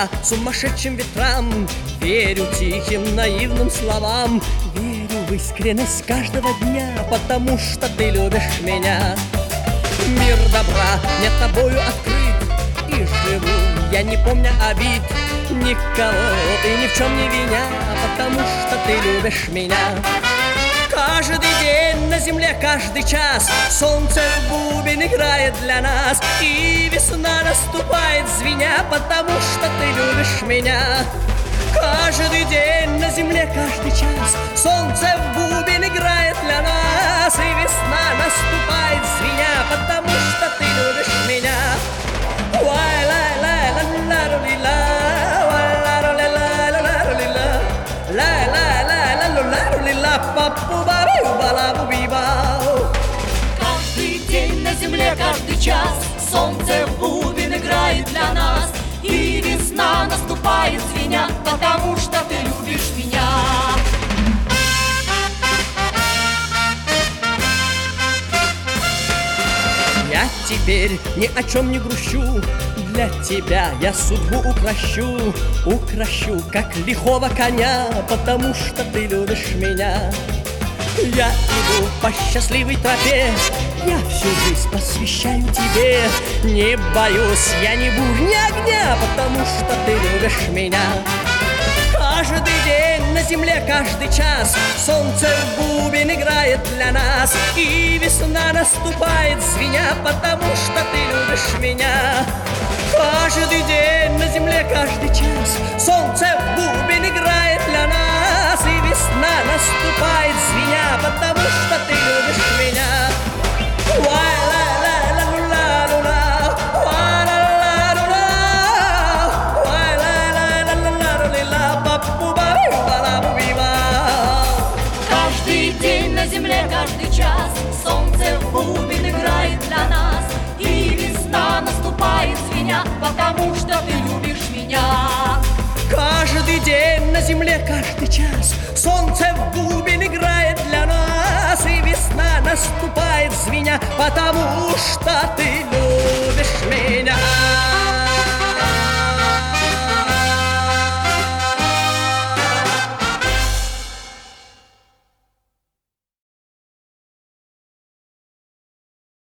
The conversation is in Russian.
я сумасшедшим ветрам, верю тихим наивным словам, верю в искренность каждого дня, потому что ты любишь меня. Мир добра мне тобою открыт, и живу я, не помня обид, никого и ни в чем не виня, потому что ты любишь меня. Каждый день на земле, каждый час солнце в бубен играет для нас, и весна наступает звеня, потому что ты любишь меня. Каждый день на земле, каждый час солнце в бубен играет для нас, и весна наступает звеня, потому что ты любишь меня. Каждый день на земле, каждый час солнце в бубен играет для нас, и весна наступает звеня, потому что ты любишь меня. Я теперь ни о чем не грущу, для тебя я судьбу укращу, укращу, как лихого коня, потому что ты любишь меня. Я иду по счастливой тропе, я всю жизнь посвящаю тебе, не боюсь я ни бурь, ни огня, потому что ты любишь меня. Каждый день на земле, каждый час солнце в бубен играет для нас, и весна наступает звеня, потому что ты любишь меня. Каждый день на земле, каждый час солнце в бубен играет для нас, и весна наступает звеня, потому что ты любишь меня. Каждый день на земле, каждый час солнце в бубен играет для нас, и весна наступает звеня, потому что ты любишь меня. Каждый день на земле, каждый час солнце в бубен играет для нас, и весна наступает звеня, потому что